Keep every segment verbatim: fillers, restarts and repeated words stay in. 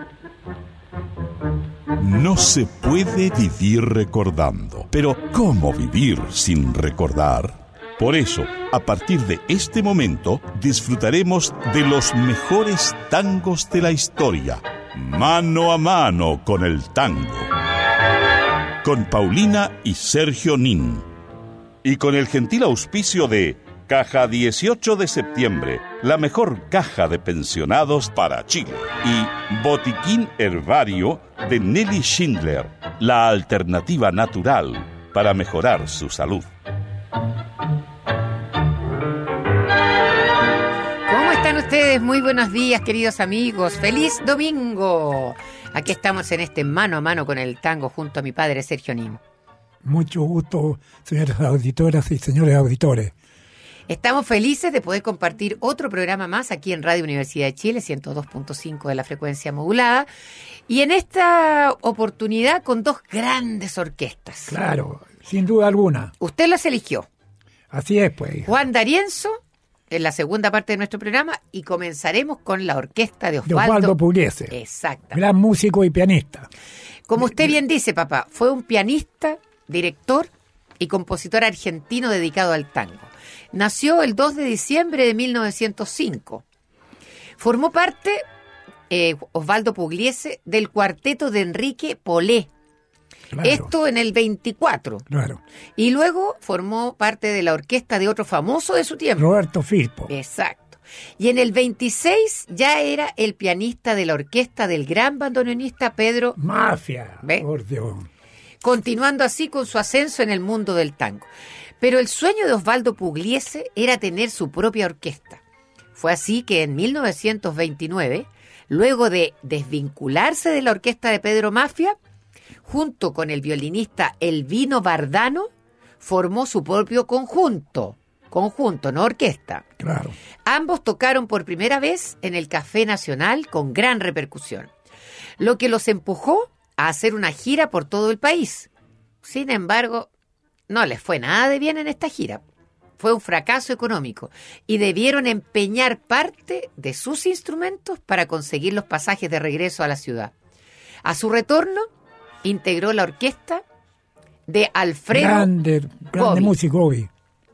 No se puede vivir recordando. Pero, ¿cómo vivir sin recordar? Por eso, a partir de este momento, disfrutaremos de los mejores tangos de la historia. Mano a mano con el tango. Con Paulina y Sergio Nin. Y con el gentil auspicio de Caja dieciocho de septiembre, la mejor caja de pensionados para Chile. Y Botiquín Herbario de Nelly Schindler, la alternativa natural para mejorar su salud. ¿Cómo están ustedes? Muy buenos días, queridos amigos. ¡Feliz domingo! Aquí estamos en este mano a mano con el tango junto a mi padre Sergio Nin. Mucho gusto, señoras auditoras y señores auditores. Estamos felices de poder compartir otro programa más aquí en Radio Universidad de Chile, ciento dos punto cinco de la frecuencia modulada, y en esta oportunidad con dos grandes orquestas. Claro, sin duda alguna. Usted las eligió. Así es, pues. Juan D'Arienzo, en la segunda parte de nuestro programa, y comenzaremos con la orquesta de Osvaldo, de Osvaldo Pugliese. Exacto. Gran músico y pianista. Como usted bien dice, papá, fue un pianista, director y compositor argentino dedicado al tango. Nació el dos de diciembre de mil novecientos cinco. Formó parte, eh, Osvaldo Pugliese, del cuarteto de Enrique Polé. Claro. Esto en el veinticuatro. Claro. Y luego formó parte de la orquesta de otro famoso de su tiempo. Roberto Firpo. Exacto. Y en el veintiséis ya era el pianista de la orquesta del gran bandoneonista Pedro Mafia. ¿Ve? Por Dios. Continuando así con su ascenso en el mundo del tango. Pero el sueño de Osvaldo Pugliese era tener su propia orquesta. Fue así que en mil novecientos veintinueve, luego de desvincularse de la orquesta de Pedro Mafia, junto con el violinista Elvino Bardano, formó su propio conjunto. Conjunto, no orquesta. Claro. Ambos tocaron por primera vez en el Café Nacional con gran repercusión, lo que los empujó a hacer una gira por todo el país. Sin embargo, no les fue nada de bien en esta gira. Fue un fracaso económico y debieron empeñar parte de sus instrumentos para conseguir los pasajes de regreso a la ciudad. A su retorno, integró la orquesta de Alfredo Grande, grande músico, Gobi.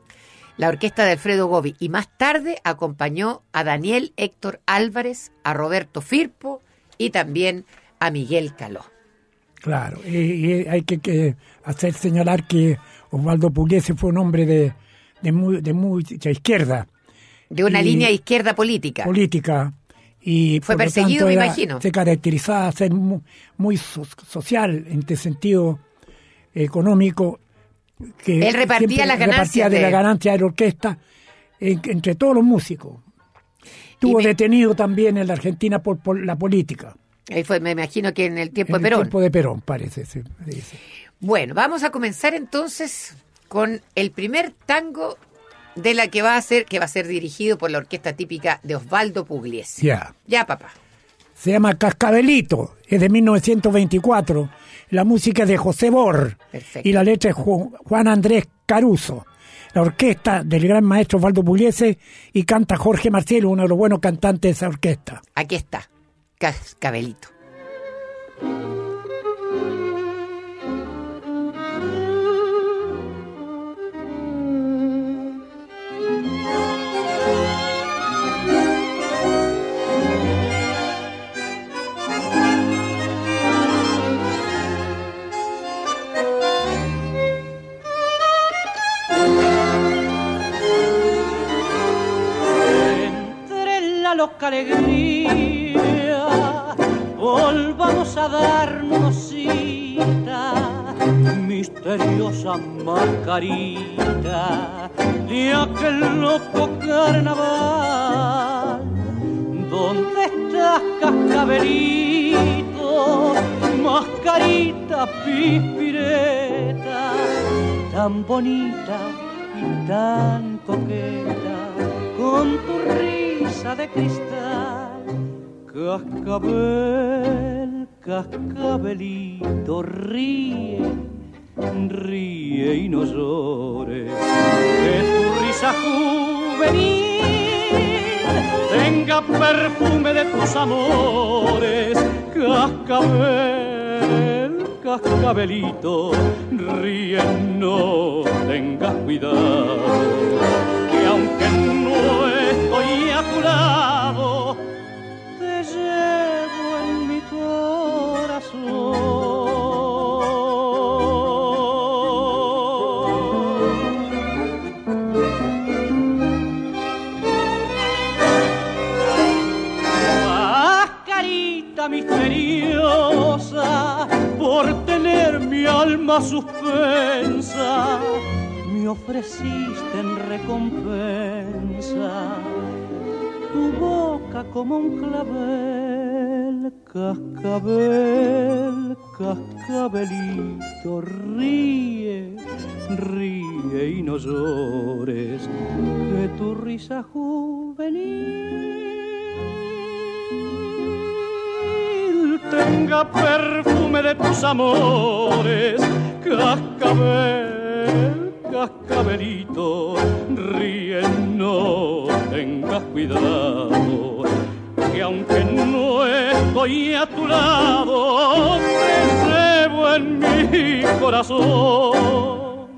La orquesta de Alfredo Gobi. Y más tarde acompañó a Daniel Héctor Álvarez, a Roberto Firpo y también a Miguel Caló. Claro, y, y hay que, que hacer señalar que Osvaldo Pugliese fue un hombre de, de, muy, de mucha izquierda. De una y, línea izquierda política. Política. Y fue por perseguido, lo tanto, me era, imagino. Se caracterizaba a ser muy, muy so, social en este sentido económico. Que él repartía las ganancias. Repartía de, de la ganancia de la orquesta en, entre todos los músicos. Estuvo me, detenido también en la Argentina por, por la política. Ahí fue, me imagino que en el tiempo en de Perón. En el tiempo de Perón, parece. Se dice. Bueno, vamos a comenzar entonces con el primer tango de la que va a ser, que va a ser dirigido por la orquesta típica de Osvaldo Pugliese. Ya. Ya, papá. Se llama Cascabelito, es de mil novecientos veinticuatro. La música es de José Bor. Perfecto. Y la letra es Juan Andrés Caruso. La orquesta del gran maestro Osvaldo Pugliese y canta Jorge Marcielo, uno de los buenos cantantes de esa orquesta. Aquí está, Cascabelito. Loca alegría, volvamos a darnos cita, misteriosa mascarita de aquel loco carnaval. ¿Dónde estás, Cascabelito? Mascarita pispireta, tan bonita y tan coqueta, con tu risa de cristal. Cascabel, cascabelito, ríe, ríe y no llores, que tu risa juvenil tenga perfume de tus amores. cascabel, cascabelito, ríe, no tengas cuidado, que aunque no estoy a tu lado, te llevo en mi corazón. Misteriosa, por tener mi alma suspensa, me ofreciste en recompensa tu boca como un clavel, cascabel, cascabelito, ríe, ríe y no llores, que tu risa juvenil tenga perfume de tus amores, cascabel, cascabelito, ríe, no tengas cuidado, que aunque no estoy a tu lado, te llevo en mi corazón.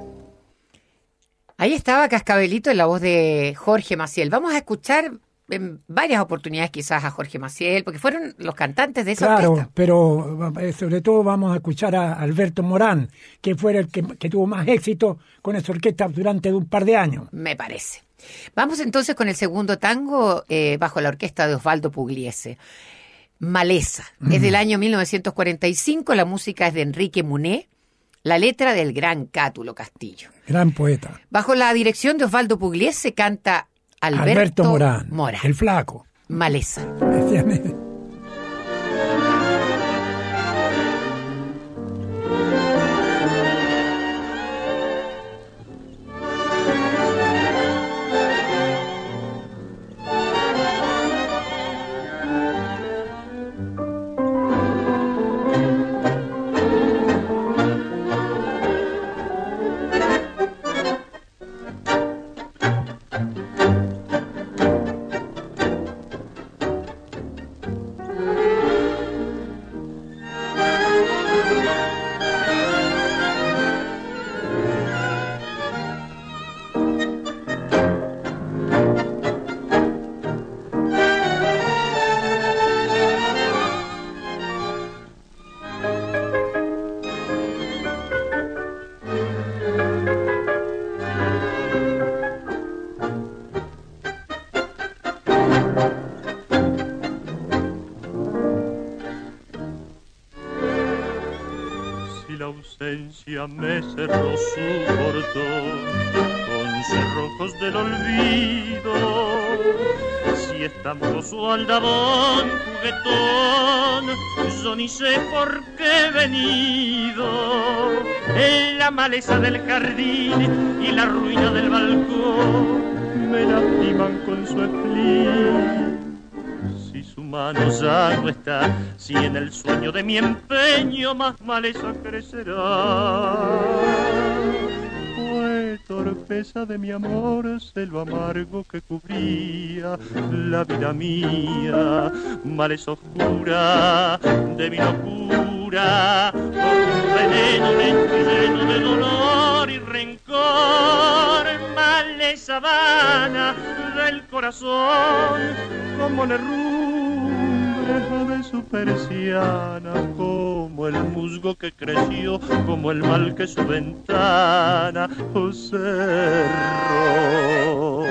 Ahí estaba Cascabelito en la voz de Jorge Maciel. Vamos a escuchar en varias oportunidades quizás a Jorge Maciel, porque fueron los cantantes de esa claro, orquesta. Pero eh, sobre todo vamos a escuchar a Alberto Morán, que fue el que, que tuvo más éxito con esa orquesta durante un par de años. Me parece. Vamos entonces con el segundo tango eh, bajo la orquesta de Osvaldo Pugliese. Maleza. Mm. Es del año mil novecientos cuarenta y cinco, la música es de Enrique Muné, la letra del gran Cátulo Castillo. Gran poeta. Bajo la dirección de Osvaldo Pugliese canta Alberto, Alberto Morán, Morán, el flaco. Maleza. Me cerró su portón con cerrojos del olvido, si estamposo aldabón juguetón, yo ni sé por qué he venido. En la maleza del jardín y la ruina del balcón me lastiman con su espleen. Su mano ya no está, si en el sueño de mi empeño más maleza crecerá. Fue torpeza de mi amor, celo amargo que cubría la vida mía, maleza oscura de mi locura, con un veneno lento y lleno de dolor y rencor, maleza vana del corazón, como la rumbre de su persiana, como el musgo que creció, como el mal que su ventana cerró.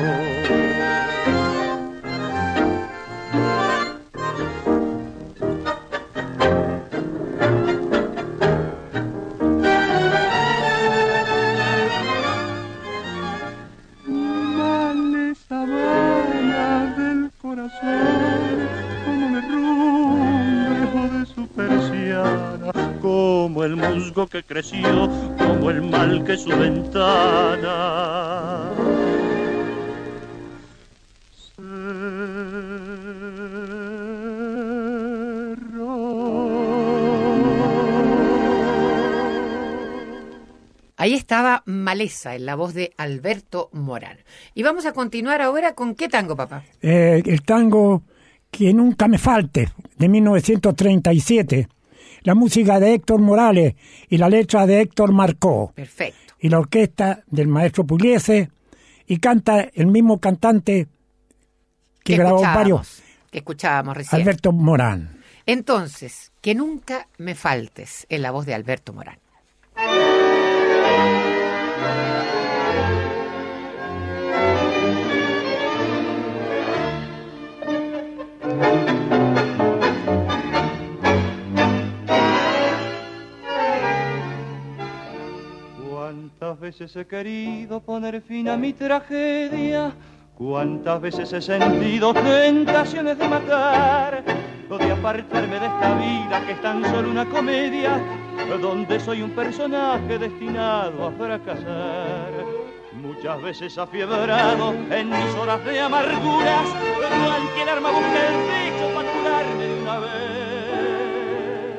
Como el musgo que creció, como el mal que su ventana cerró. Ahí estaba Maleza, en la voz de Alberto Morán. Y vamos a continuar ahora con ¿qué tango, papá? Eh, el tango Que nunca me falte, de mil novecientos treinta y siete. La música de Héctor Morales y la letra de Héctor Marcó. Perfecto. Y la orquesta del maestro Pugliese, y canta el mismo cantante que, que grabó varios. Que escuchábamos recién. Alberto Morán. Entonces, que nunca me faltes, en la voz de Alberto Morán. Cuántas veces he querido poner fin a mi tragedia, cuántas veces he sentido tentaciones de matar, o de apartarme de esta vida que es tan solo una comedia, donde soy un personaje destinado a fracasar. Muchas veces afiebrado en mis horas de amarguras, cualquier arma busca el pecho para curarme de una vez.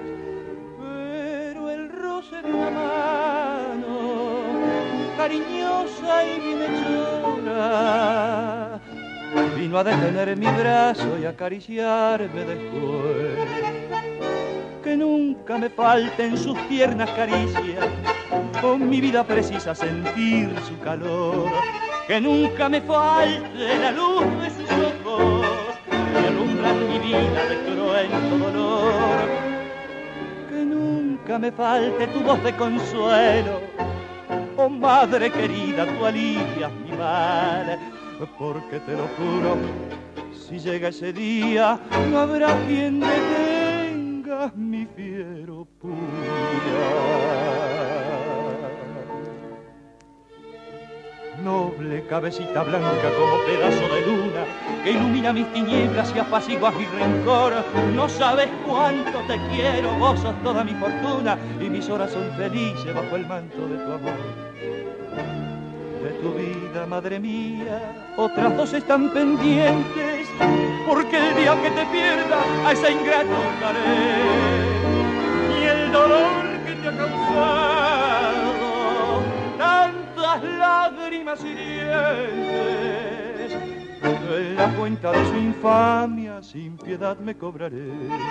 Pero el roce de una mano, cariñosa y bienhechora, vino a detener mi brazo y acariciarme después. Que nunca me falten sus tiernas caricias, con mi vida precisa sentir su calor. Que nunca me falte la luz de sus ojos, que alumbran mi vida de cruento dolor. Que nunca me falte tu voz de consuelo, oh madre querida, tú alivias mi mal. Porque te lo juro, si llega ese día, no habrá quien detenga mi fiero puñal. Noble cabecita blanca como pedazo de luna, que ilumina mis tinieblas y apacigua mi rencor. No sabes cuánto te quiero, vos sos toda mi fortuna, y mis horas son felices bajo el manto de tu amor. De tu vida, madre mía, otras dos están pendientes, porque el día que te pierda a ese ingrato buscaré. Y el dolor que te ha causado tantas lágrimas hirientes, en la cuenta de su infamia sin piedad me cobraré.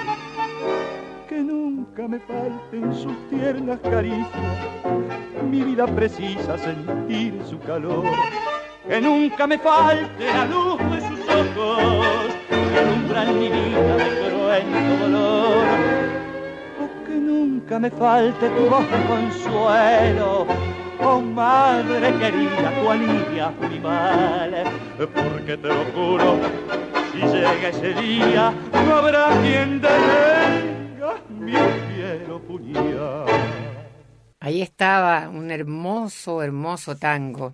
Que nunca me falten sus tiernas caricias, mi vida precisa sentir su calor. Que nunca me falte la luz de sus ojos, que alumbran mi vida de cruento dolor. O que nunca me falte tu voz de consuelo, oh madre querida, tú alivias mi mal. Porque te lo juro, si llega ese día, no habrá quien detenga mi fiero puñal. Ahí estaba un hermoso, hermoso tango,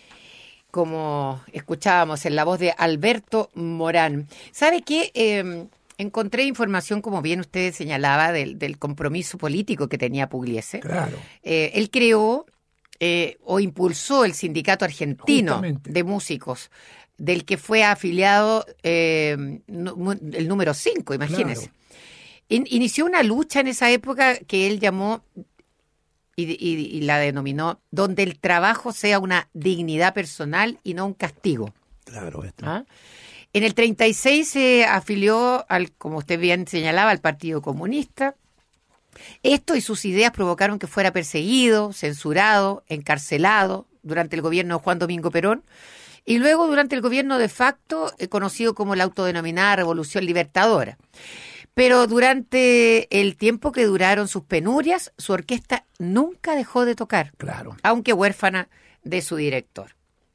como escuchábamos en la voz de Alberto Morán. ¿Sabe qué? Eh, encontré información, como bien usted señalaba, del, del compromiso político que tenía Pugliese. Claro. Eh, él creó eh, o impulsó el Sindicato Argentino Justamente. de Músicos, del que fue afiliado eh, no, el número cinco, imagínese. Claro. In, inició una lucha en esa época que él llamó y, y, y la denominó donde el trabajo sea una dignidad personal y no un castigo. Claro, esto. ¿Ah? En el treinta y seis se afilió, al, como usted bien señalaba, al Partido Comunista. Esto y sus ideas provocaron que fuera perseguido, censurado, encarcelado durante el gobierno de Juan Domingo Perón, y luego durante el gobierno de facto, eh, conocido como la autodenominada Revolución Libertadora. Pero durante el tiempo que duraron sus penurias, su orquesta nunca dejó de tocar, Claro. aunque huérfana de su director.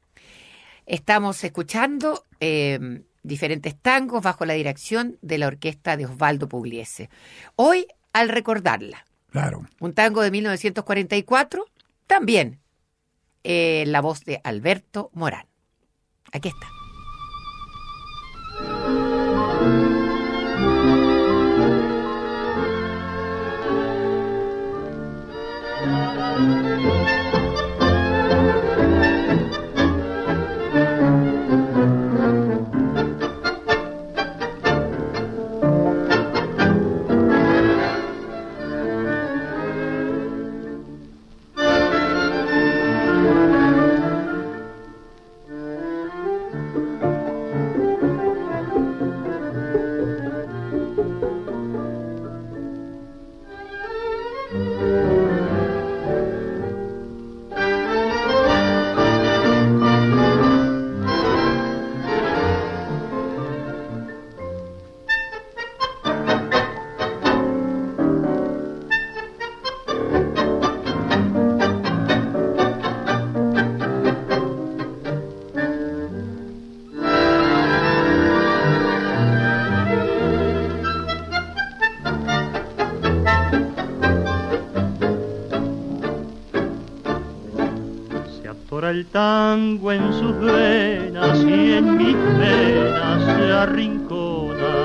Estamos escuchando eh, diferentes tangos bajo la dirección de la orquesta de Osvaldo Pugliese. Hoy, al recordarla, Claro. un tango de mil novecientos cuarenta y cuatro, también eh, la voz de Alberto Morán. Aquí está. atora el tango en sus venas y en mis venas se arrincona.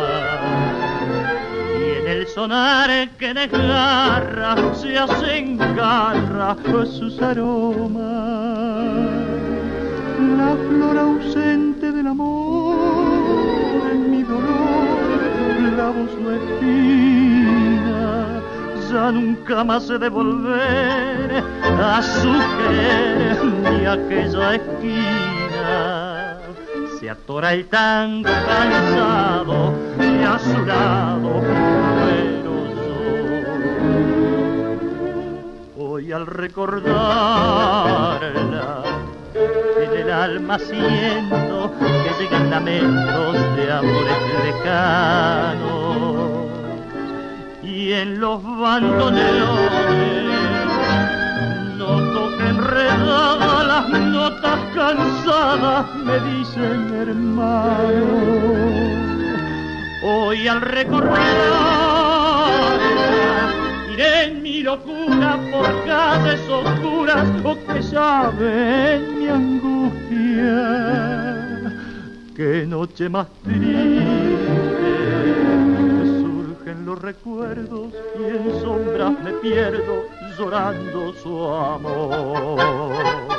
Y en el sonar que desgarra se hacen garra sus aromas. La flor ausente del amor en mi dolor clavo su espina. Ya nunca más he de volver a su querer ni a aquella esquina. Se atora el tango cansado y a su lado muero yo. Hoy al recordarla en el alma siento que llegan lamentos de amores lejanos. Y en los bandoneones noto que enredadas las notas cansadas me dicen hermano. Hoy al recordarla iré en mi locura por calles oscuras o que saben mi angustia. Qué noche más triste, surgen los recuerdos y en sombras me pierdo llorando su amor.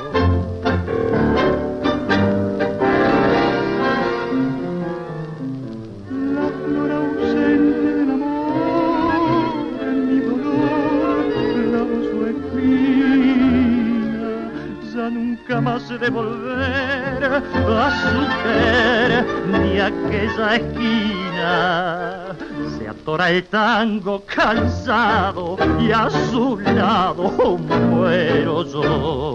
La flor ausente del amor en mi dolor clavo su espina. Ya nunca más he de volver a su querer ni a aquella esquina. Se atora el tango cansado y a su lado muero yo.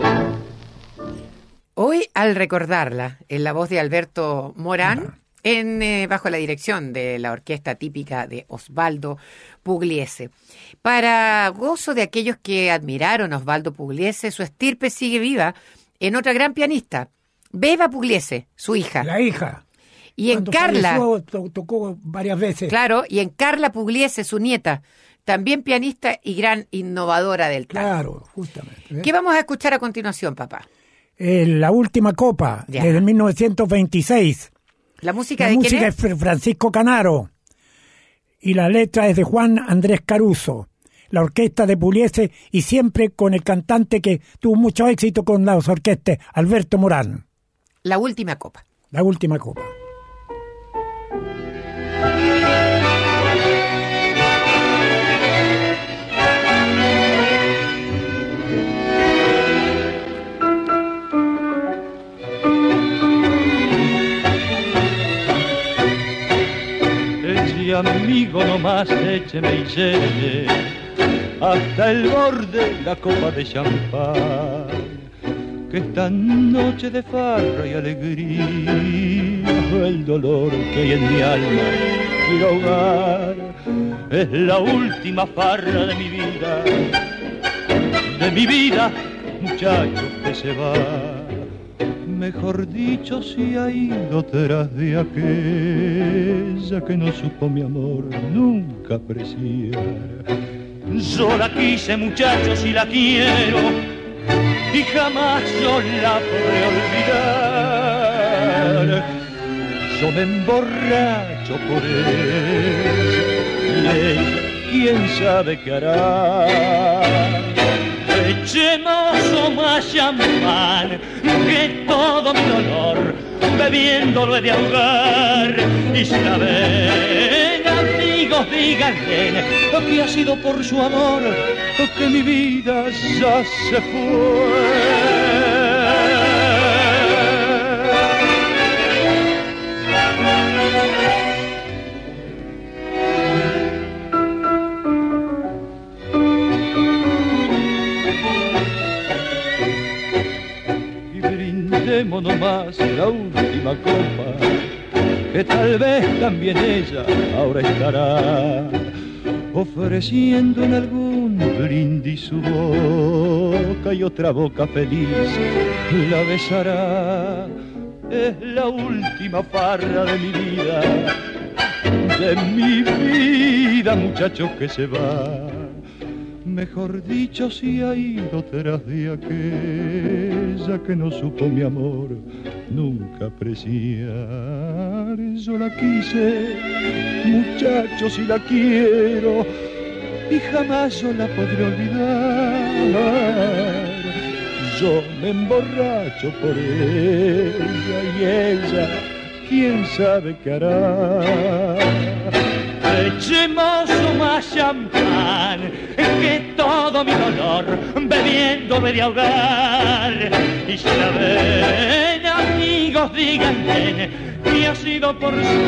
Hoy al recordarla, en la voz de Alberto Morán, en, eh, bajo la dirección de la orquesta típica de Osvaldo Pugliese. Para gozo de aquellos que admiraron a Osvaldo Pugliese, su estirpe sigue viva en otra gran pianista, Beba Pugliese, su hija. La hija. Y en Cuando Carla, falleció, to- tocó varias veces. claro, y en Carla Pugliese, su nieta, también pianista y gran innovadora del tango. Claro, justamente. ¿eh? ¿Qué vamos a escuchar a continuación, papá? Eh, la última copa, Ya. desde mil novecientos veintiséis. ¿La música La de música quién es es? Fr- Francisco Canaro y la letra es de Juan Andrés Caruso. La orquesta de Pugliese y siempre con el cantante que tuvo mucho éxito con las orquestas, Alberto Morán. La última copa. La última copa. Eche amigo nomás, écheme y llene hasta el borde la copa de champán, que esta noche de farra y alegría el dolor que hay en mi alma quiero ahogar. Es la última farra de mi vida, de mi vida, muchacho que se va. Mejor dicho, si ha ido tras de aquella que no supo mi amor nunca apreciar. Yo la quise, muchachos, y la quiero, y jamás yo la podré olvidar. Yo me emborracho por ella, y ella, quién sabe qué hará. Echemos más champán, que todo mi dolor bebiéndolo he de ahogar. Y si la ven, amigos, díganle que ha sido por su amor que mi vida ya se fue. Brindemos nomás la última copa, que tal vez también ella ahora estará ofreciendo en algún brindis su boca, y otra boca feliz la besará. Es la última farra de mi vida, de mi vida, muchacho que se va. Mejor dicho, si ha ido tras de aquella que no supo mi amor nunca apreciar. Yo la quise, muchacho, si la quiero, y jamás yo la podré olvidar. Yo me emborracho por ella y ella, quién sabe qué hará. Echemos más champán, que todo mi dolor bebiendo me de ahogar. Y si la ven, amigos, digan bien, que ha sido por su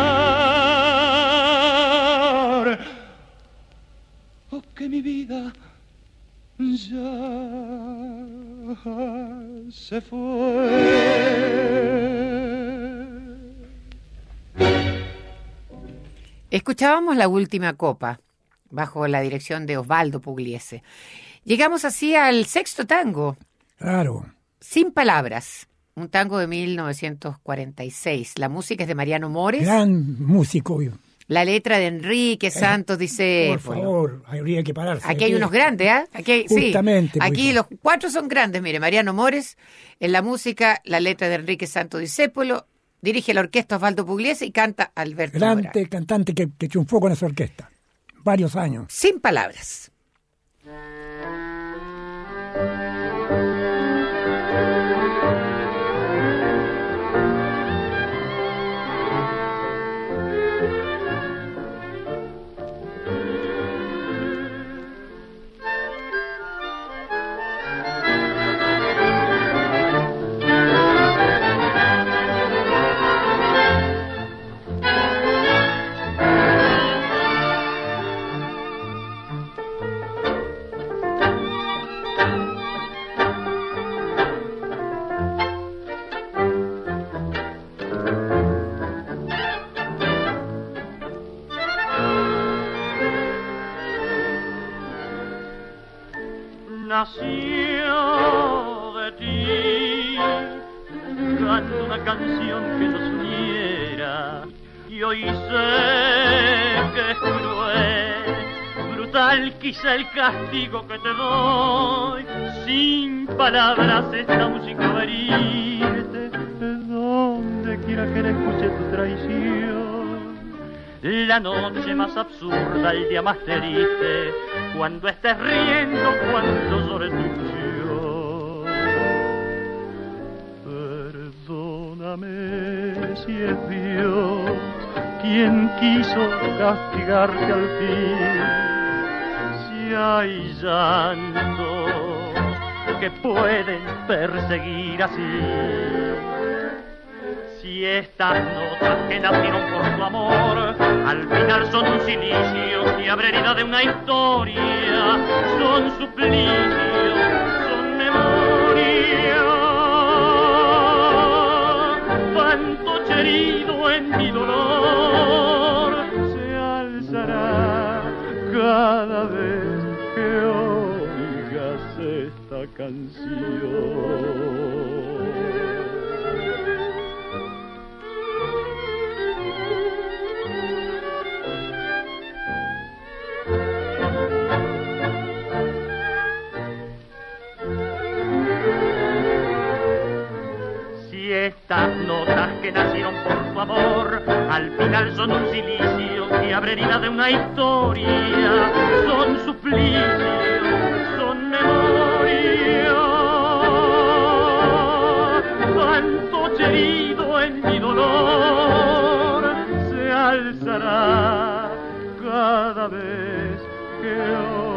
amor. Oh, que mi vida ya se fue. Escuchábamos La Última Copa, bajo la dirección de Osvaldo Pugliese. Llegamos así al sexto tango. Claro. Sin palabras, un tango de mil novecientos cuarenta y seis. La música es de Mariano Mores. Gran músico. La letra de Enrique Santos dice... Por favor, habría que pararse. Aquí hay unos grandes, ¿ah? ¿eh? Aquí, Justamente. Sí, aquí los cuatro son grandes. Mire, Mariano Mores, en la música, la letra de Enrique Santos Discépolo, dirige la orquesta Osvaldo Pugliese y canta Alberto Morán. Grande cantante que, que triunfó con esa orquesta. Varios años. Sin palabras. Nació de ti, canto una canción que nos uniera, y hoy sé que es cruel, brutal quizá el castigo que te doy. Sin palabras esta música va a herirte, donde quiera que le escuche tu traición. La noche más absurda, el día más triste, cuando estés riendo, cuando llore tu ilusión. Perdóname si es Dios quien quiso castigarte al fin. Si hay llantos que pueden perseguir así. Si estas notas que nacieron por tu amor al final son un silicio que abre herida de una historia, son suplicio, son memoria. Fantoche herido en mi dolor se alzará cada vez que oigas esta canción. Estas notas que nacieron por tu amor al final son un silicio que abre herida de una historia, son suplicio, son memoria. Fantoche herido en mi dolor se alzará cada vez que oiga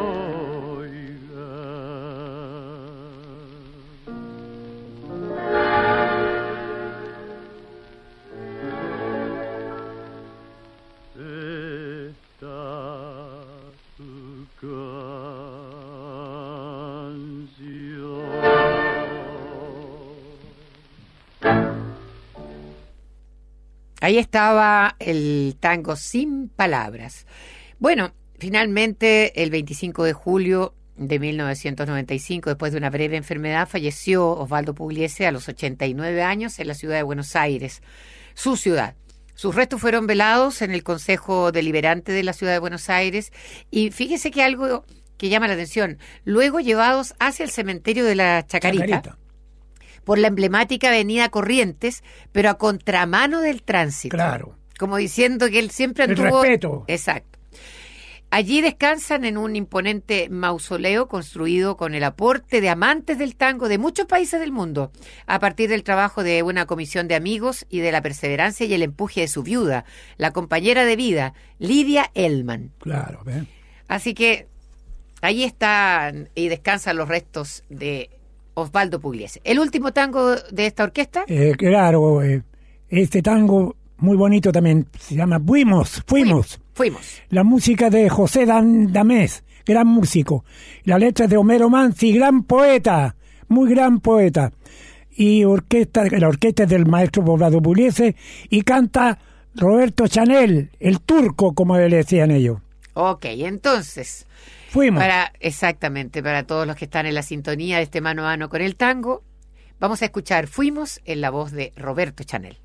Ahí estaba el tango Sin Palabras. Bueno, finalmente el veinticinco de julio de mil novecientos noventa y cinco, después de una breve enfermedad, falleció Osvaldo Pugliese a los ochenta y nueve años en la ciudad de Buenos Aires, su ciudad. Sus restos fueron velados en el Consejo Deliberante de la ciudad de Buenos Aires y fíjese que algo que llama la atención. Luego llevados hacia el cementerio de la Chacarita, Chacarita. por la emblemática avenida Corrientes, pero a contramano del tránsito. Claro. Como diciendo que él siempre El anduvo... respeto. Exacto. Allí descansan en un imponente mausoleo construido con el aporte de amantes del tango de muchos países del mundo, a partir del trabajo de una comisión de amigos y de la perseverancia y el empuje de su viuda, la compañera de vida, Lidia Ellman. Claro, ¿ves? Así que ahí están y descansan los restos de Osvaldo Pugliese. El último tango de esta orquesta. Eh, claro, eh, este tango muy bonito también, se llama Fuimos, Fuimos. Fuimos. La música de José Dan Damés, gran músico. La letra es de Homero Manzi, gran poeta, muy gran poeta. Y orquesta, la orquesta es del maestro Osvaldo Pugliese y canta Roberto Chanel, el turco, como le decían ellos. Ok, entonces... Fuimos. Para, exactamente, para todos los que están en la sintonía de este mano a mano con el tango, vamos a escuchar Fuimos en la voz de Roberto Chanel.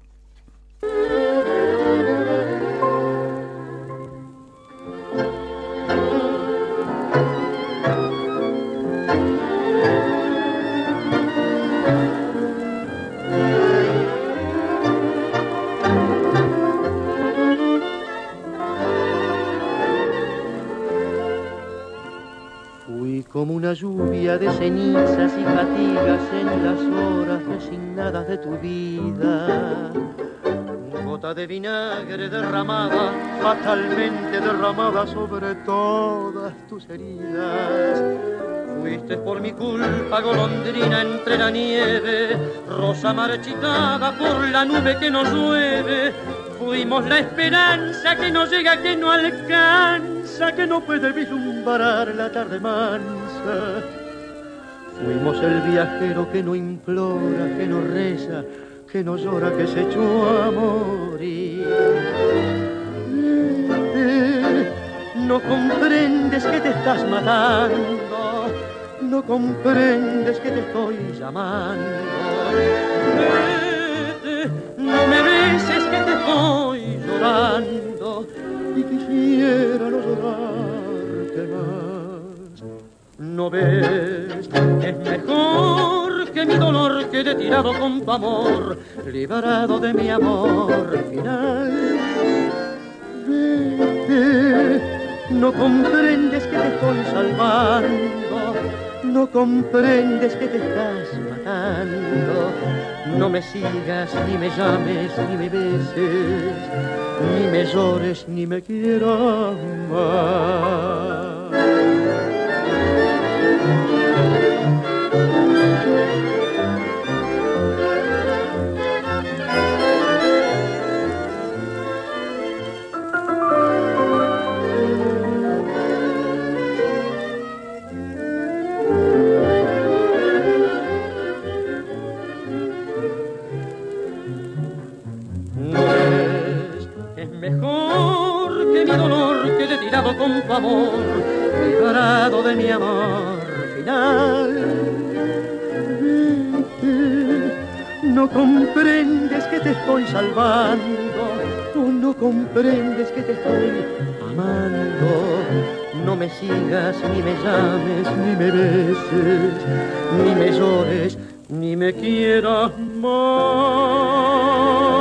Como una lluvia de cenizas y fatigas en las horas resignadas de tu vida. Gota de vinagre derramada, fatalmente derramada sobre todas tus heridas. Fuiste por mi culpa golondrina entre la nieve, rosa marchitada por la nube que nos llueve. Fuimos la esperanza que no llega, que no alcanza, que no puede vislumbrar la tarde mansa. Fuimos el viajero que no implora, que no reza, que no llora, que se echó a morir. Vete, no comprendes que te estás matando, no comprendes que te estoy llamando. Vete, no me beses que te estoy llorando y quisiera no llorarte más. No ves, es mejor que mi dolor quede tirado con tu amor, liberado de mi amor final. Vete, no comprendes que te estoy salvando, no comprendes que te estás matando. No me sigas, ni me llames, ni me beses, ni me llores, ni me quieras más. Con tu amor, liberado de mi amor final. Vete, no comprendes que te estoy salvando, tú no comprendes que te estoy amando. No me sigas, ni me llames, ni me beses, ni me llores, ni me quieras más.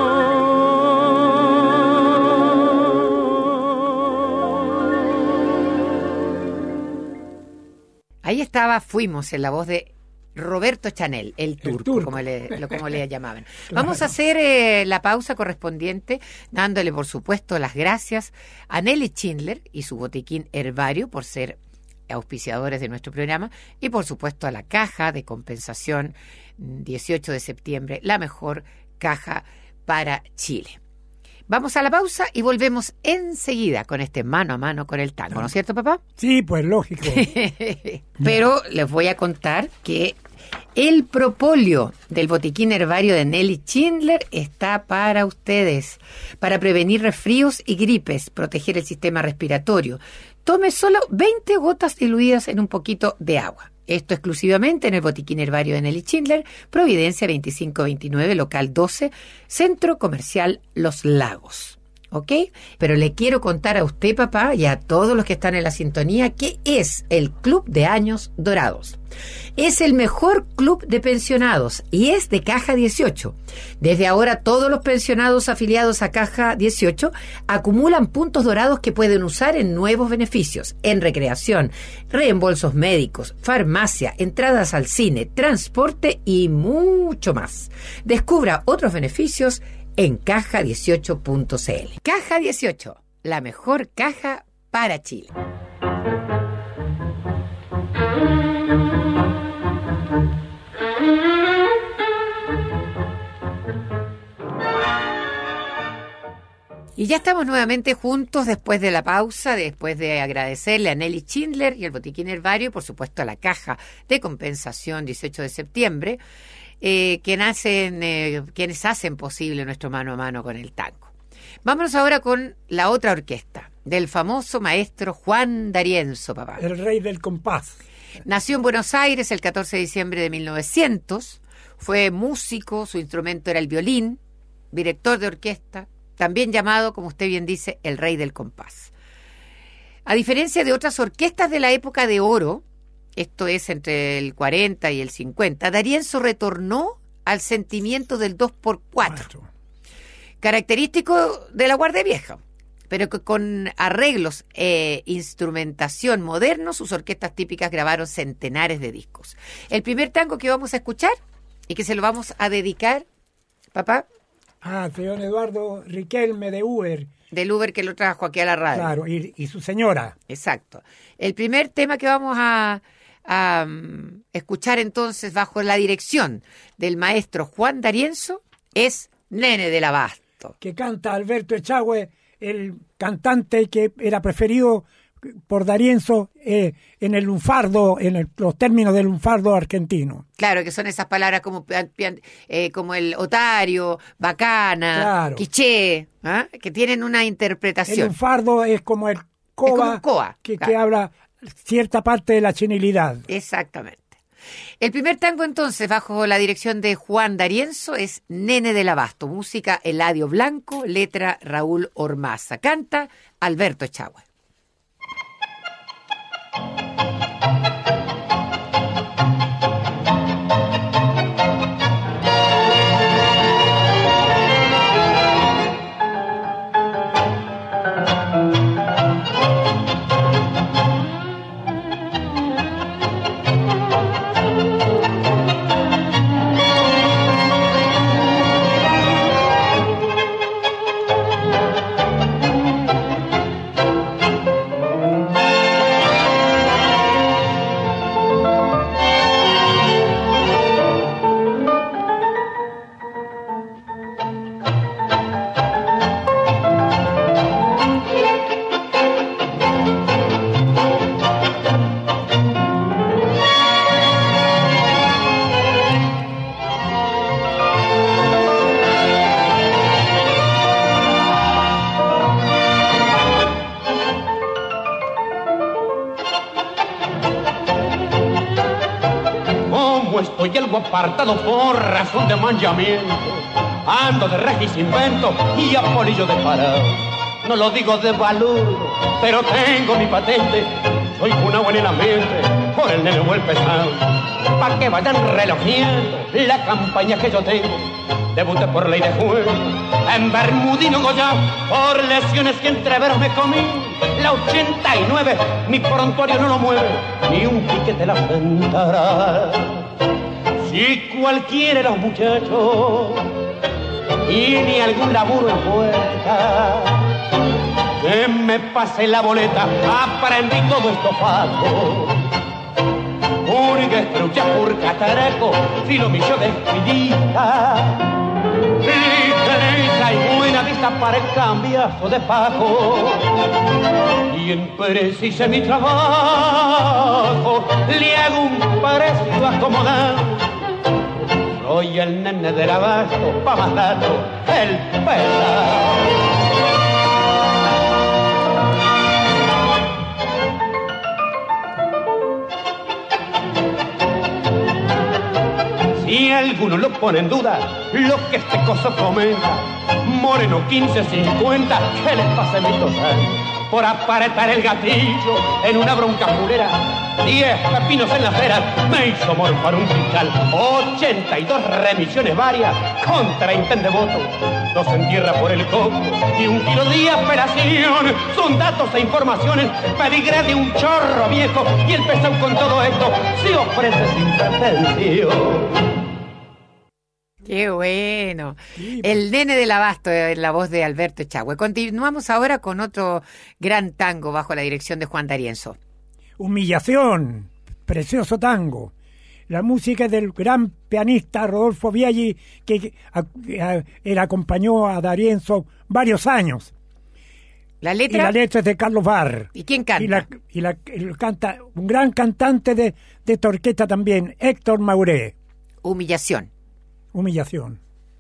Ahí estaba Fuimos en la voz de Roberto Chanel, el turco, el turco. Como, le, lo, como le llamaban. Claro. Vamos a hacer eh, la pausa correspondiente, dándole, por supuesto, las gracias a Nelly Schindler y su botiquín Herbario por ser auspiciadores de nuestro programa y, por supuesto, a la Caja de Compensación dieciocho de septiembre, la mejor caja para Chile. Vamos a la pausa y volvemos enseguida con este mano a mano con el tango, ¿no es cierto, papá? Sí, pues lógico. Pero les voy a contar que el propóleo del botiquín herbario de Nelly Schindler está para ustedes, para prevenir resfríos y gripes, proteger el sistema respiratorio. Tome solo veinte gotas diluidas en un poquito de agua. Esto exclusivamente en el botiquín herbario de Nelly Schindler, Providencia veinticinco veintinueve, local doce, Centro Comercial Los Lagos. ¿ok? Pero le quiero contar a usted, papá, y a todos los que están en la sintonía, qué es el Club de Años Dorados. Es el mejor club de pensionados y es de Caja dieciocho. Desde ahora todos los pensionados afiliados a Caja dieciocho acumulan puntos dorados que pueden usar en nuevos beneficios, en recreación, reembolsos médicos, farmacia, entradas al cine, transporte y mucho más. Descubra otros beneficios en caja dieciocho punto c l. Caja dieciocho, la mejor caja para Chile. Y ya estamos nuevamente juntos después de la pausa, después de agradecerle a Nelly Schindler y el Botiquín Herbario, y por supuesto a la Caja de Compensación dieciocho de septiembre, eh, quien hacen, eh, quienes hacen posible nuestro mano a mano con el tango. Vámonos ahora con la otra orquesta, del famoso maestro Juan D'Arienzo, papá. El rey del compás. Nació en Buenos Aires el catorce de diciembre de mil novecientos, fue músico, su instrumento era el violín, director de orquesta, también llamado, como usted bien dice, el rey del compás. A diferencia de otras orquestas de la época de oro, esto es entre el cuarenta y el cincuenta, D'Arienzo retornó al sentimiento del dos por cuatro, característico de la Guardia Vieja, pero que con arreglos e instrumentación modernos, sus orquestas típicas grabaron centenares de discos. El primer tango que vamos a escuchar y que se lo vamos a dedicar, papá, Ah, señor Eduardo Riquelme de Uber. Del Uber que lo trajo aquí a la radio. Claro, y, y su señora. Exacto. El primer tema que vamos a, a um, escuchar entonces bajo la dirección del maestro Juan D'Arienzo es Nene del Abasto. Que canta Alberto Echagüe, el cantante que era preferido por D'Arienzo eh, en el lunfardo, en el, los términos del lunfardo argentino. Claro, que son esas palabras como eh, como el otario, bacana, claro, quiché, ¿eh? Que tienen una interpretación. El lunfardo es como el coba, es como un coa, que, claro, que habla cierta parte de la chenilidad. Exactamente. El primer tango entonces, bajo la dirección de Juan D'Arienzo, es Nene del Abasto, música Eladio Blanco, letra Raúl Ormaza, canta Alberto Echagüe. Estoy algo apartado por razón de manchamiento, ando de regis invento y a polillo de parado. No lo digo de valor, pero tengo mi patente, soy una buena en la mente, por el nene o el pesado. Pa' que vayan relojeando la campaña que yo tengo, debuté por ley de juego, en Bermudino Goya, por lesiones que entreveros me comí. La ochenta y nueve, mi prontuario no lo mueve, ni un piquete la sentará. Si cualquiera de los muchachos y ni algún laburo en puerta, que me pase la boleta, aprendí todo esto pago. Purga, estrucha, purga, taraco, filomillo de espinita, ligereza y buena vista para el cambiazo de pago. Y en precise mi trabajo, le hago un precio acomodado. Soy el nene del abasto, pa' matarlo, el pesado. Si alguno lo pone en duda, lo que este coso comenta, moreno quince cincuenta, ¿qué les pasa en mis dos años? Por apretar el gatillo en una bronca purera, diez pepinos en la acera, me hizo morfar un fiscal, ochenta y dos remisiones varias, con treinta de votos, dos en tierra por el coco y un kilo de apelación, son datos e informaciones, pedigrí de un chorro viejo, y el pesado con todo esto se ofrece sin pretensión. ¡Qué bueno! El nene del abasto en la voz de Alberto Echagüe. Continuamos ahora con otro gran tango bajo la dirección de Juan D'Arienzo. Humillación, precioso tango. La música del gran pianista Rodolfo Biaggi, que a, a, él acompañó a D'Arienzo varios años. ¿La letra? Y la letra es de Carlos Barr. ¿Y quién canta? Y la, y la el canta un gran cantante de, de esta orquesta también, Héctor Mauré. Humillación. Humillación.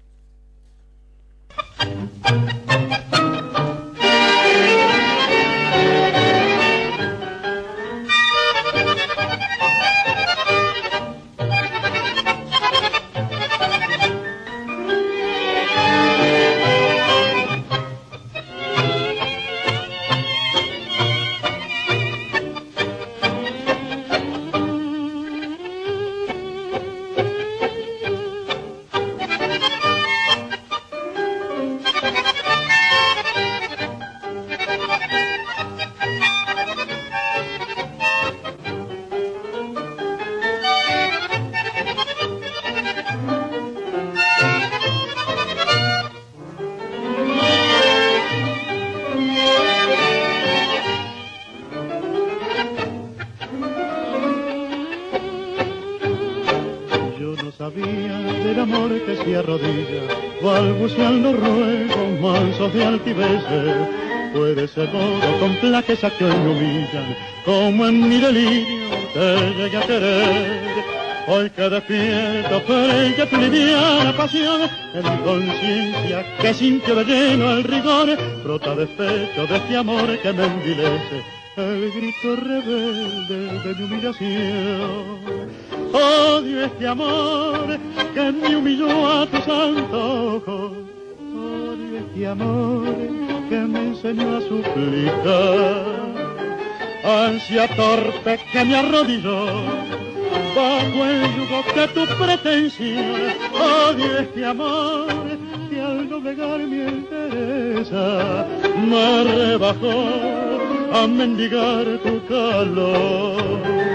Balbuceando ruegos mansos de altiveces, puede ser modo con plaqueza que hoy me humillan, como en mi delirio te llegué a querer. Hoy que despierto frente a tu liviana pasión, en mi conciencia que sintió de lleno el rigor, brota despecho de este amor que me envilece, el grito rebelde de mi humillación. Odio este amor que me humilló a tus antojos, odio este amor que me enseñó a suplicar, ansia torpe que me arrodilló bajo el yugo de tu pretensión. Odio este amor que al doblegar mi entereza me rebajó a mendigar tu calor.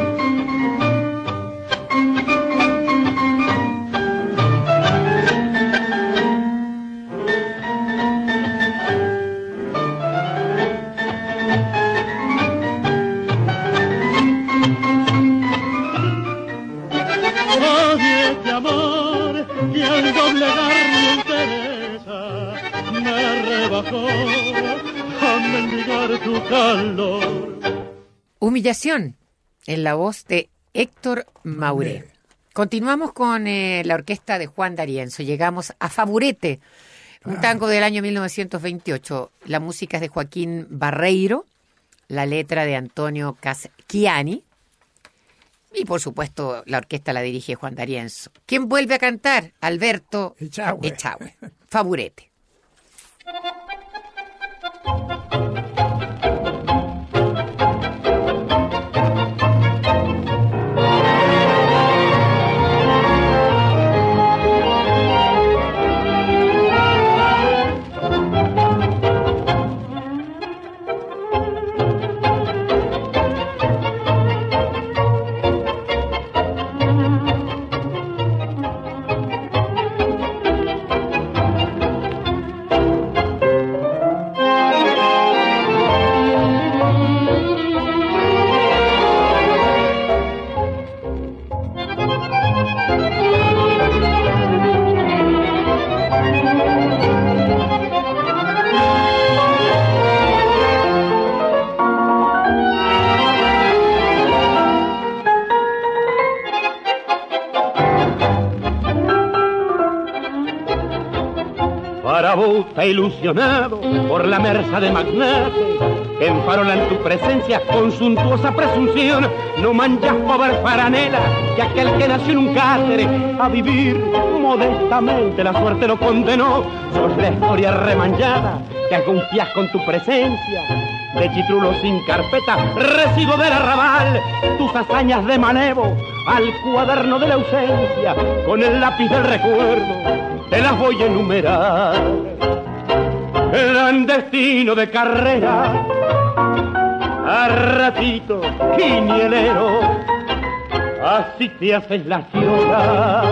Tu calor. Humillación, en la voz de Héctor Mauré. Continuamos con eh, la orquesta de Juan D'Arienzo. Llegamos a Favorete, un tango del año mil novecientos veintiocho. La música es de Joaquín Barreiro, la letra de Antonio Caschiani y, por supuesto, la orquesta la dirige Juan D'Arienzo. ¿Quién vuelve a cantar? Alberto Echagüe. Echagüe. Favorete. Ilusionado por la merza de magnate, que enfarolan tu presencia con suntuosa presunción. No manchas, pobre faranela, que aquel que nació en un cátere a vivir modestamente la suerte lo condenó. Sos la historia remanchada que confías con tu presencia, de chitrulo sin carpeta, residuo del arrabal. Tus hazañas de manevo al cuaderno de la ausencia, con el lápiz del recuerdo te las voy a enumerar. Clandestino de carrera, a ratito quinielero, así te haces la ciudad,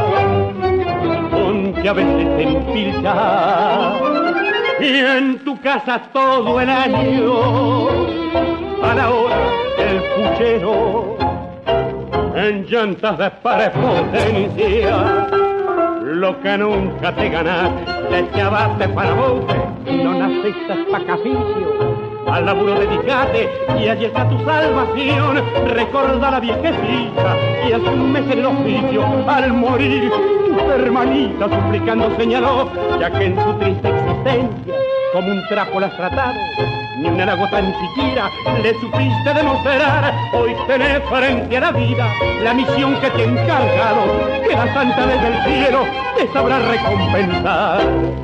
con que a veces te empilchas, y en tu casa todo el año, a la hora del puchero, en llantas de prepotencia, lo que nunca te ganaste, te abaste para bote, no naciste pa' caficio, al laburo dedicate, y allí está tu salvación. Recorda la viejecita y hace un mes en el oficio, al morir tu hermanita suplicando señaló, ya que en su triste existencia como un trapo la has tratado, ni una gota ni siquiera le supiste demostrar. Hoy tenés frente a la vida la misión que te he encargado, que la santa desde el cielo te sabrá recompensar.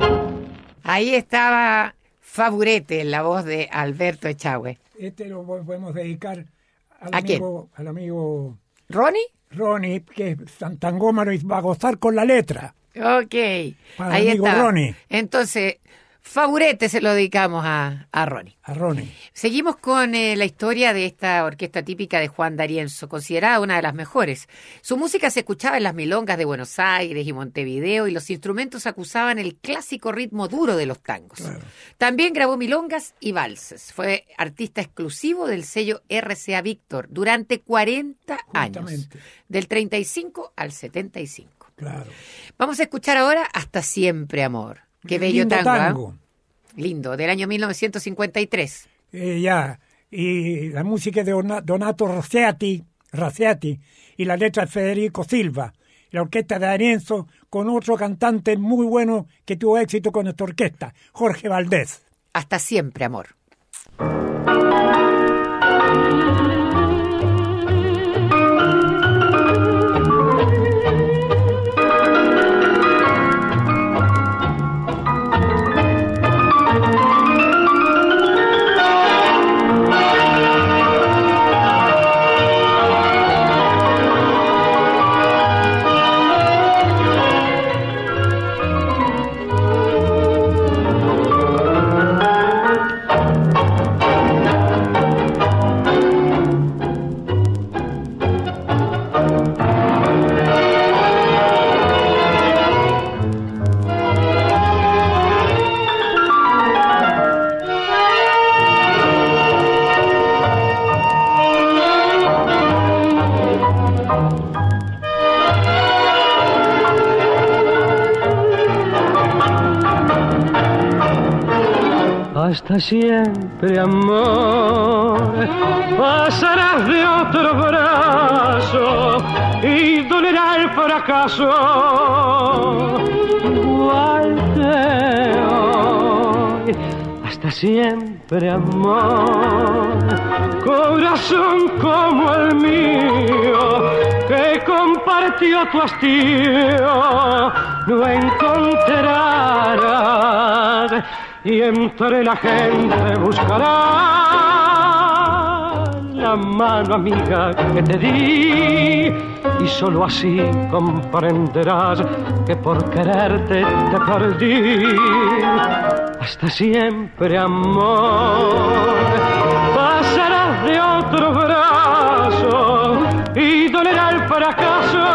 Ahí estaba Favorete, la voz de Alberto Echagüe. Este lo podemos dedicar al ¿A amigo, al amigo ¿Ronnie? Ronnie, que es santangómano y va a gozar con la letra. Ok, Para ahí el amigo está. Ronnie. Entonces, Favorete se lo dedicamos a, a Ronnie. A Ronnie. Seguimos con eh, la historia de esta orquesta típica de Juan D'Arienzo, considerada una de las mejores. Su música se escuchaba en las milongas de Buenos Aires y Montevideo, y los instrumentos acusaban el clásico ritmo duro de los tangos. Claro. También grabó milongas y valses. Fue artista exclusivo del sello R C A Víctor durante cuarenta años, Justamente. del treinta y cinco al setenta y cinco. Claro. Vamos a escuchar ahora Hasta Siempre, Amor. Qué bello Lindo tango, tango. ¿eh? Lindo, del año mil novecientos cincuenta y tres. Eh, ya, y la música es de Dona- Donato Rossetti, Rossetti y la letra de Federico Silva. La orquesta de D'Arienzo con otro cantante muy bueno que tuvo éxito con esta orquesta, Jorge Valdés. Hasta Siempre, Amor. Hasta siempre, amor, pasarás de otro brazo y dolerá el fracaso, igual que hoy. Hasta siempre, amor, corazón como el mío, que compartió tu hastío, no encontrarás. Y entre la gente buscarás la mano amiga que te di, y solo así comprenderás que por quererte te perdí. Hasta siempre, amor, pasarás de otro brazo y dolerá el fracaso,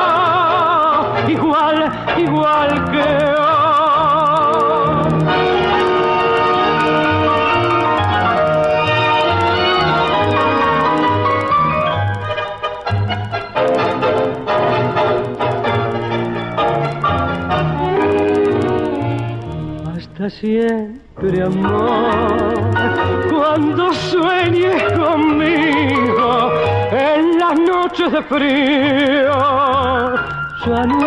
igual, igual que hoy. Siempre, amor, cuando sueñes conmigo en las noches de frío, ya no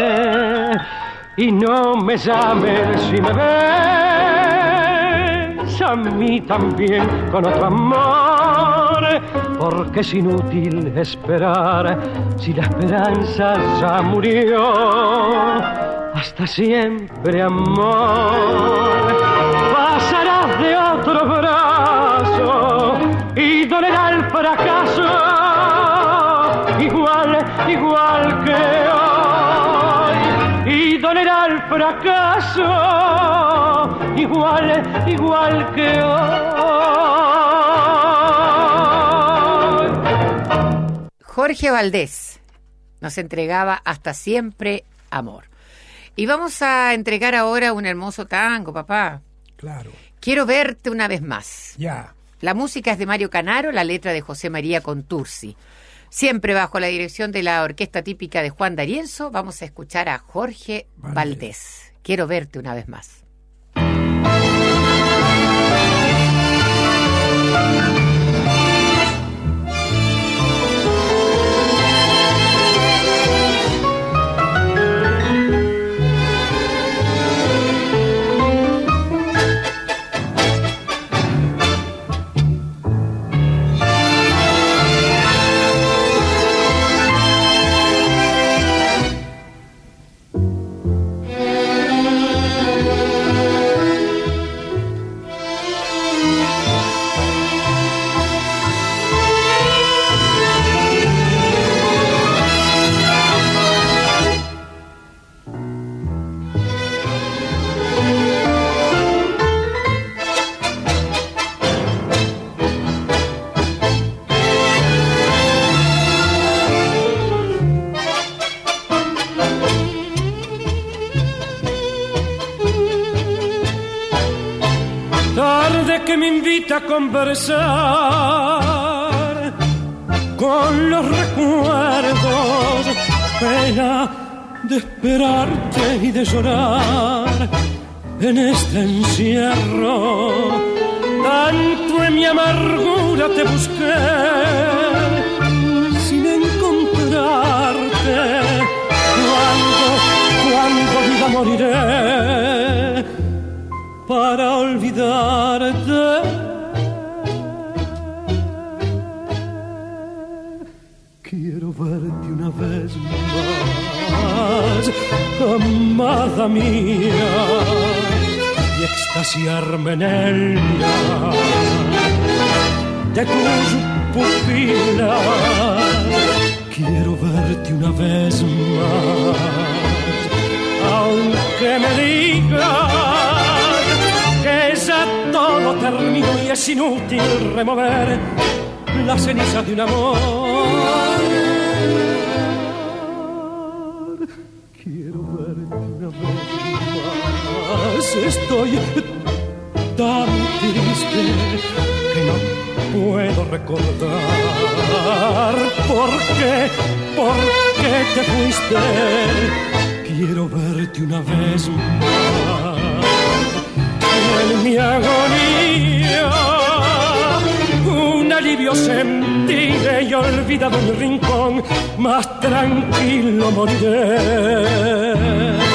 estaré, y no me llames si me ves piensa en mí también con otro amor, porque es inútil esperar si la esperanza ya murió. Hasta siempre, amor, pasarás de otro brazo y dolerá el fracaso, igual, igual que hoy, y dolerá el fracaso, igual, igual que hoy. Jorge Valdés nos entregaba Hasta siempre, amor. Y vamos a entregar ahora un hermoso tango, papá. Claro. Quiero verte una vez más. Ya. La música es de Mario Canaro, la letra de José María Contursi. Siempre bajo la dirección de la orquesta típica de Juan D'Arienzo, vamos a escuchar a Jorge Valdés. Valdés. Quiero verte una vez más. Que me invita a conversar con los recuerdos, pena de esperarte y de llorar en este encierro. Tanto en mi amargura te busqué sin encontrarte. Cuando, cuando vida moriré para olvidarte. Quiero verte una vez más, amada mía, y extasiarme en ella de tus pupilas. Quiero verte una vez más, aunque me digas que ya todo terminó y es inútil remover las cenizas de un amor. Quiero verte una vez más. Estoy tan triste que no puedo recordar por qué, por qué te fuiste. Quiero verte una vez más. En mi agonía un alivio sentiré y olvidado en mi rincón, más tranquilo moriré.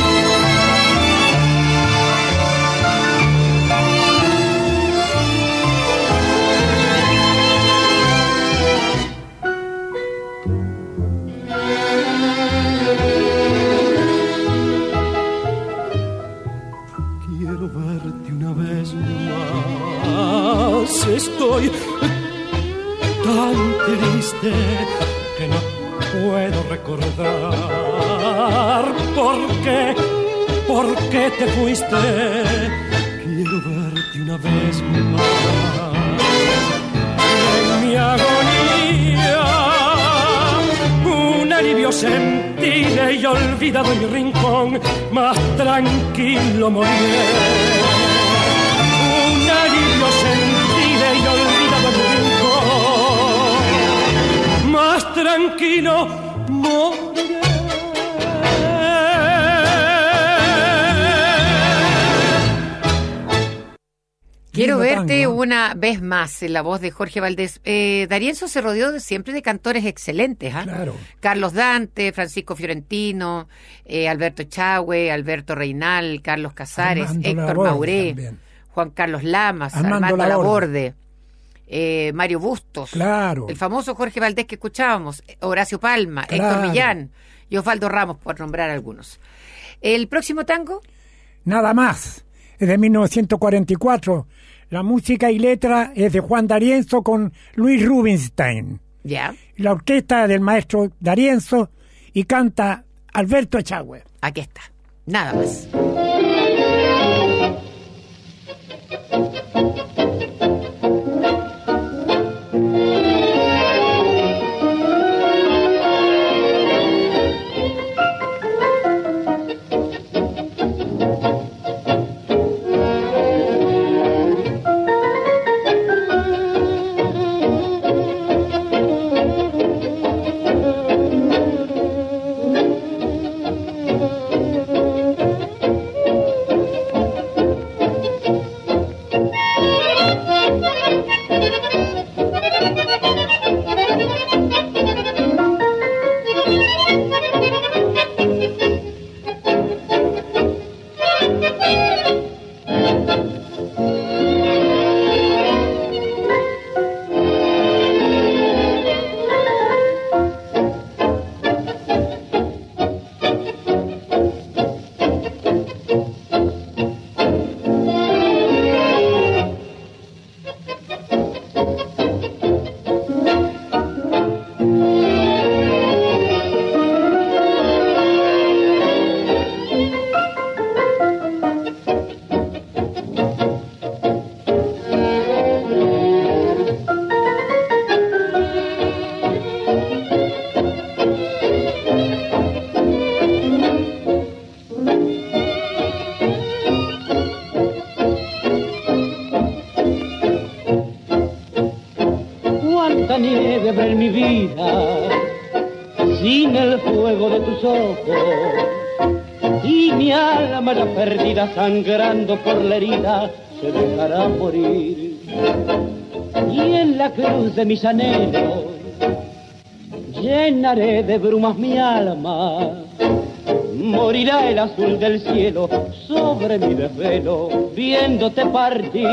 Estoy tan triste que no puedo recordar por qué, por qué te fuiste. Quiero verte una vez más. En mi agonía un alivio sentiré y olvidado en mi rincón, más tranquilo moriré. Un alivio sentiré y olvidado en mi rincón, más tranquilo moriré. Quiero Lindo verte tango. una vez más en la voz de Jorge Valdés. Eh, D'Arienzo se rodeó de, siempre de cantores excelentes. ¿eh? Claro. Carlos Dante, Francisco Fiorentino, eh, Alberto Echagüe, Alberto Reinal, Carlos Casares, Armando Héctor Laborde Mauré, también. Juan Carlos Lamas, Armando Armando Laborde. Laborde, eh, Mario Bustos, Claro. el famoso Jorge Valdés que escuchábamos, Horacio Palma, Claro. Héctor Millán y Osvaldo Ramos, por nombrar algunos. El próximo tango, Nada más. Es de mil novecientos cuarenta y cuatro. La música y letra es de Juan D'Arienzo con Luis Rubinstein. ya, La orquesta del maestro D'Arienzo y canta Alberto Echagüe. aquí está, nada más. Cuánta nieve habrá en mi vida sin el fuego de tus ojos, y mi alma la perdida sangrando por la herida se dejará morir. Y en la cruz de mis anhelos llenaré de brumas mi alma. Morirá el azul del cielo sobre mi desvelo viéndote partir.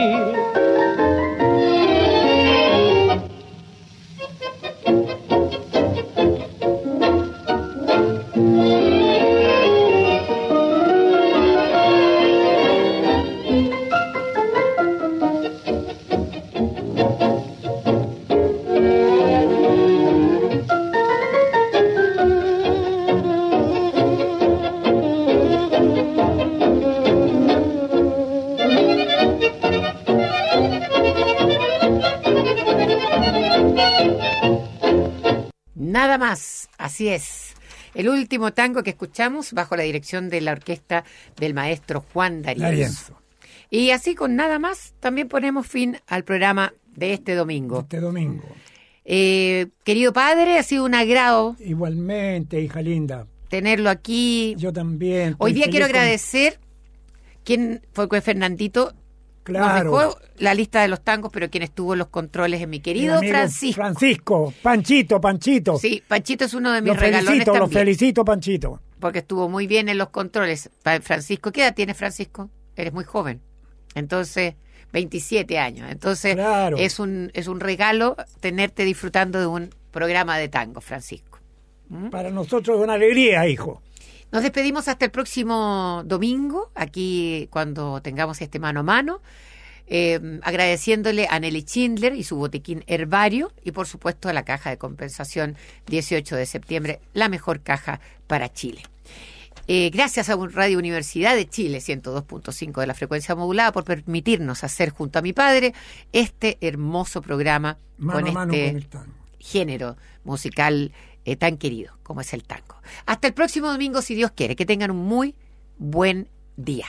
Nada más, así es. El último tango que escuchamos bajo la dirección de la orquesta del maestro Juan D'Arienzo. D'Arienzo. Y así con nada más también ponemos fin al programa de este domingo. Este domingo. Eh, querido padre, ha sido un agrado Igualmente, hija linda. tenerlo aquí. Yo también. Hoy estoy día quiero feliz con- agradecer quién fue con Fernandito. Claro. Nos dejó la lista de los tangos, pero quien estuvo en los controles es mi Mi querido amigo Francisco. Francisco, Panchito, Panchito. Sí, Panchito es uno de mis Lo regalones felicito, lo también, felicito, Panchito. porque estuvo muy bien en los controles. Pa- Francisco, ¿qué edad tienes, Francisco? Eres muy joven. Entonces, veintisiete años. Entonces, Claro. es un es un regalo tenerte disfrutando de un programa de tango, Francisco. Para nosotros es una alegría, hijo. Nos despedimos hasta el próximo domingo, aquí cuando tengamos este mano a mano, eh, agradeciéndole a Nelly Schindler y su botiquín Herbario y por supuesto a la Caja de Compensación dieciocho de septiembre, la mejor caja para Chile. Eh, gracias a Radio Universidad de Chile, ciento dos punto cinco de la frecuencia modulada, por permitirnos hacer junto a mi padre este hermoso programa Mano con a mano este con el tango. género musical eh, tan querido como es el tango. Hasta el próximo domingo, si Dios quiere. Que tengan un muy buen día.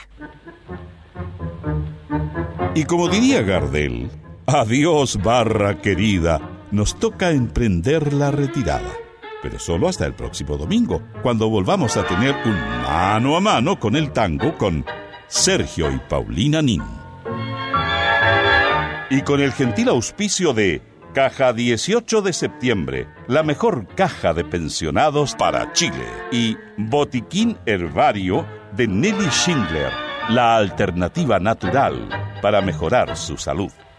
Y como diría Gardel, adiós barra querida, nos toca emprender la retirada. Pero solo hasta el próximo domingo, cuando volvamos a tener un mano a mano con el tango con Sergio y Paulina Nin. Y con el gentil auspicio de Caja dieciocho de septiembre, la mejor caja de pensionados para Chile. Y Botiquín Herbario de Nelly Schindler, la alternativa natural. para mejorar su salud.